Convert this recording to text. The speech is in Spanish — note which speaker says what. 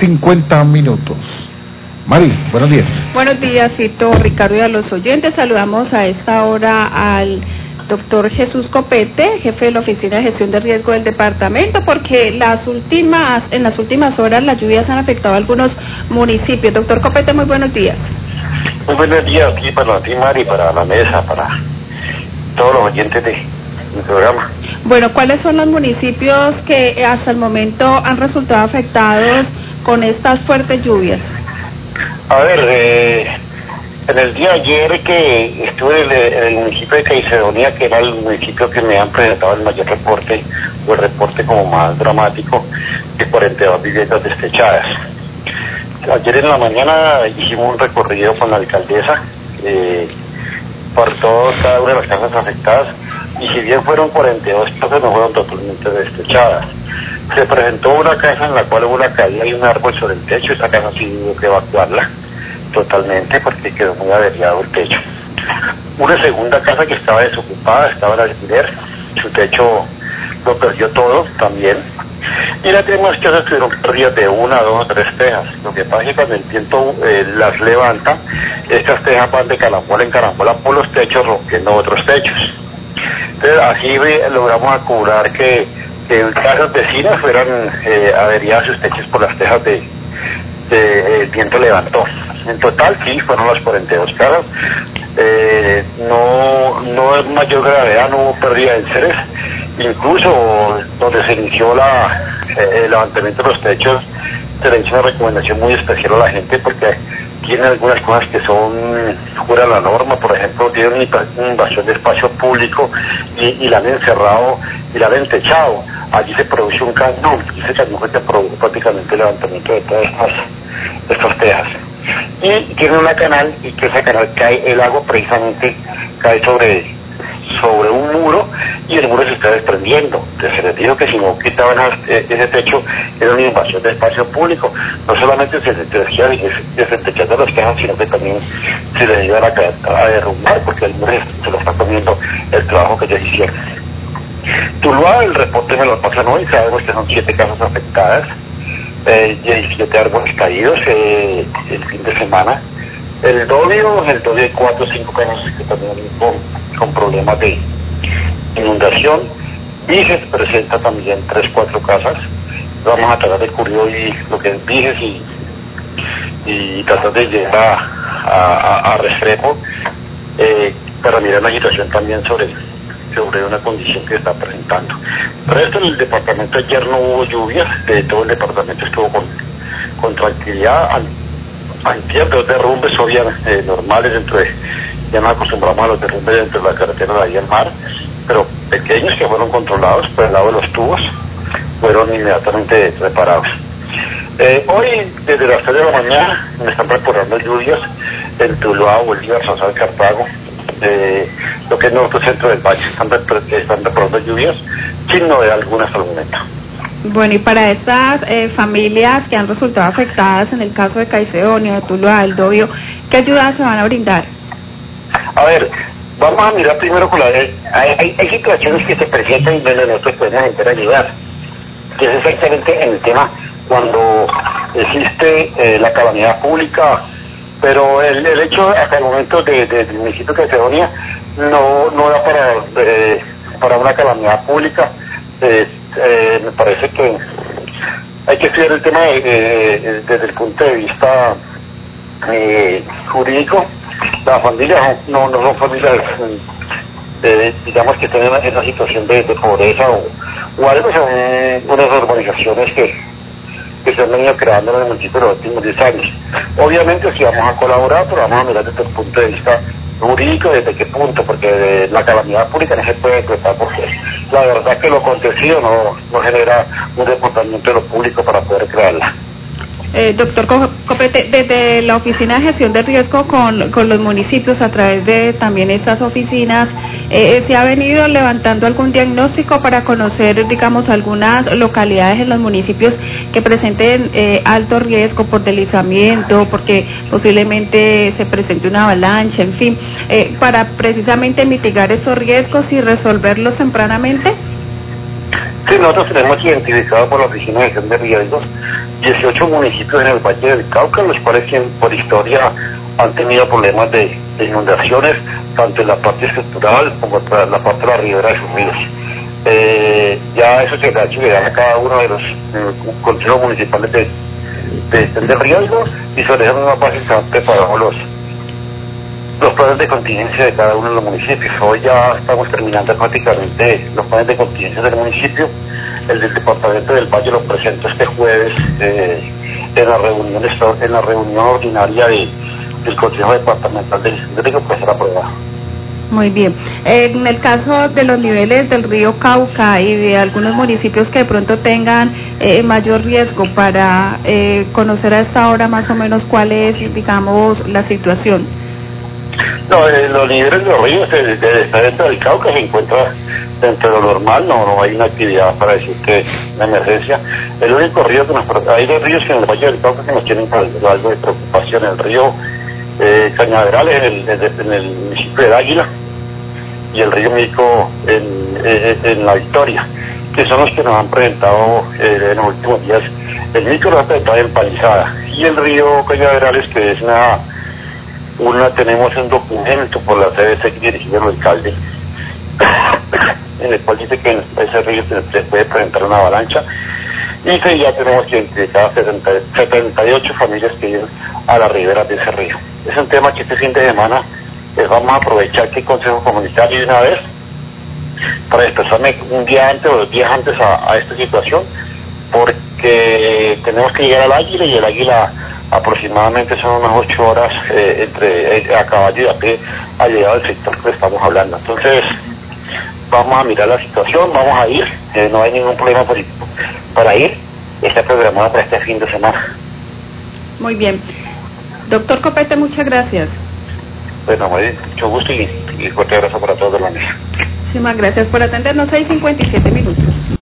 Speaker 1: 2:50. Mari, buenos días.
Speaker 2: Buenos días, Cito, Ricardo, y a los oyentes. Saludamos a esta hora al doctor Jesús Copete, jefe de la Oficina de Gestión de Riesgo del departamento, porque en las últimas horas las lluvias han afectado a algunos municipios. Doctor Copete, muy buenos días.
Speaker 3: Muy buenos días aquí para ti, Mari, para la mesa, para todos los oyentes de mi programa.
Speaker 2: Bueno, ¿cuáles son los municipios que hasta el momento han resultado afectados con estas fuertes lluvias?
Speaker 3: A ver, en el día de ayer que estuve en el municipio de Caicedonia, que era el municipio que me han presentado el mayor reporte, o el reporte como más dramático, de 42 viviendas destechadas. Ayer en la mañana hicimos un recorrido con la alcaldesa por cada una de las casas afectadas, y si bien fueron 42 casas, no fueron totalmente destechadas. Se presentó una casa en la cual hubo una caída y un árbol sobre el techo. Esa casa sí hubo que evacuarla totalmente porque quedó muy averiado el techo. Una segunda casa que estaba desocupada, estaba en alquiler, su techo lo perdió todo también. Y las demás casas tuvieron pérdidas de 1, 2 o 3 tejas. Lo que pasa es que cuando el viento las levanta, estas tejas van de carambola en carambola por los techos, rompiendo otros techos. Entonces así logramos asegurar que casas vecinas fueran averiadas sus techos por las tejas el viento levantó. En total sí fueron las 42 casas. No es mayor gravedad, no hubo pérdida de enseres. Incluso donde se inició el levantamiento de los techos, se le hizo una recomendación muy especial a la gente porque tiene algunas cosas que son fuera de la norma. Por ejemplo, tienen una invasión de espacio público y la han encerrado y la han entechado. Allí se produce un cañón, y ese cañón fue que produjo prácticamente el levantamiento de todas estas tejas. Y tiene una canal, y que ese canal cae, el agua precisamente cae sobre un muro, y el muro se está desprendiendo. Entonces se les dijo que si no quitaban ese techo, era una invasión de espacio público. No solamente se desentechando las cajas, sino que también se les iban a derrumbar, porque el muro se lo está comiendo el trabajo que ellos hicieron. Tuluá, el reporte me lo pasan hoy, sabemos que son 7 casas afectadas, 17 árboles caídos el fin de semana. El Dobio hay 4 o 5 casas que también con problemas de inundación. Viges presenta también 3 o 4 casas. Vamos a tratar de cubrir hoy lo que es Viges y tratar de llegar a Restrepo para mirar la situación también sobre una condición que está presentando. El resto del departamento ayer no hubo lluvias, todo el departamento estuvo con tranquilidad. Antier 2 derrumbes obviamente normales ya nos acostumbramos a los derrumbes dentro de la carretera de ahí al mar, pero pequeños que fueron controlados por el lado de los tubos, fueron inmediatamente reparados. Hoy, desde las 3 de la mañana, me están reportando lluvias en Tuluá, Bolívar, Sonsal, Cartago, lo que es norte centro del valle, están reportando lluvias, sin novedad alguna hasta el momento.
Speaker 2: Bueno, y para estas familias que han resultado afectadas en el caso de Caicedonia, de Tuluá, del Dobio, ¿qué ayudas se van a brindar?
Speaker 3: A ver, vamos a mirar primero con hay situaciones que se presentan y donde nosotros podemos entrar a ayudar, que es exactamente en el tema cuando existe la calamidad pública, pero el hecho hasta el momento del municipio de Caicedonia no da para una calamidad pública. Me parece que hay que estudiar el tema desde el punto de vista jurídico. Las familias no son familias digamos que están en esa situación de pobreza o algo, son unas organizaciones que se han venido creando en el municipio en los últimos 10 años. Obviamente si vamos a colaborar, pero vamos a mirar desde el punto de vista jurídico, desde qué punto, porque la calamidad pública no se puede decretar, porque la verdad que lo acontecido no genera un reportamiento de lo público para poder crearla.
Speaker 2: Doctor Copete, desde la Oficina de Gestión de Riesgo con los municipios, a través de también estas oficinas, ¿se ha venido levantando algún diagnóstico para conocer, digamos, algunas localidades en los municipios que presenten alto riesgo por deslizamiento, porque posiblemente se presente una avalancha, en fin, para precisamente mitigar esos riesgos y resolverlos tempranamente?
Speaker 3: Sí, nosotros tenemos identificado por la Oficina de Gestión de Riesgos 18 municipios en el Valle del Cauca, los cuales por historia han tenido problemas de inundaciones, tanto en la parte estructural como en la parte de la ribera de sus ríos. Ya eso se le ha hecho llegar a cada uno de los consejos municipales de gestión de riesgo, y sobre eso una base se han preparado los planes de contingencia de cada uno de los municipios. Hoy ya estamos terminando prácticamente los planes de contingencia del municipio. El del departamento del Valle lo presento este jueves en la reunión ordinaria del Consejo Departamental de Gestión de Riesgo, para ser aprobado.
Speaker 2: Muy bien. En el caso de los niveles del río Cauca y de algunos municipios que de pronto tengan mayor riesgo, para conocer a esta hora más o menos cuál es, digamos, la situación.
Speaker 3: No, los niveles de los ríos dentro del Cauca se encuentra dentro de lo normal, no hay una actividad para decir que es una emergencia. El único río que hay dos ríos que en el Valle del Cauca que nos tienen algo de preocupación: el río Cañaveral en el municipio de Águila, y el río Mico en La Victoria, que son los que nos han presentado en los últimos días. El Mico lo ha presentado en Palizada, y el río Cañaverales, que es tenemos un documento por la CDC dirigido al alcalde en el cual dice que en ese río se puede presentar una avalancha, y ya tenemos identificadas 78 familias que viven a la ribera de ese río. Es un tema que este fin de semana vamos a aprovechar que el Consejo Comunitario de una vez para expresarme un día antes o 2 días antes a esta situación, porque tenemos que llegar al Águila, y el Águila aproximadamente son unas 8 horas a caballo y a pie a llegar al sector que estamos hablando. Entonces vamos a mirar la situación, vamos a ir, no hay ningún problema político para ir, está programada para este fin de semana.
Speaker 2: Muy bien. Doctor Copete, muchas gracias.
Speaker 3: Bueno, mucho gusto y fuerte abrazo para todos los niños.
Speaker 2: Muchísimas gracias por atendernos. 6:57 minutos.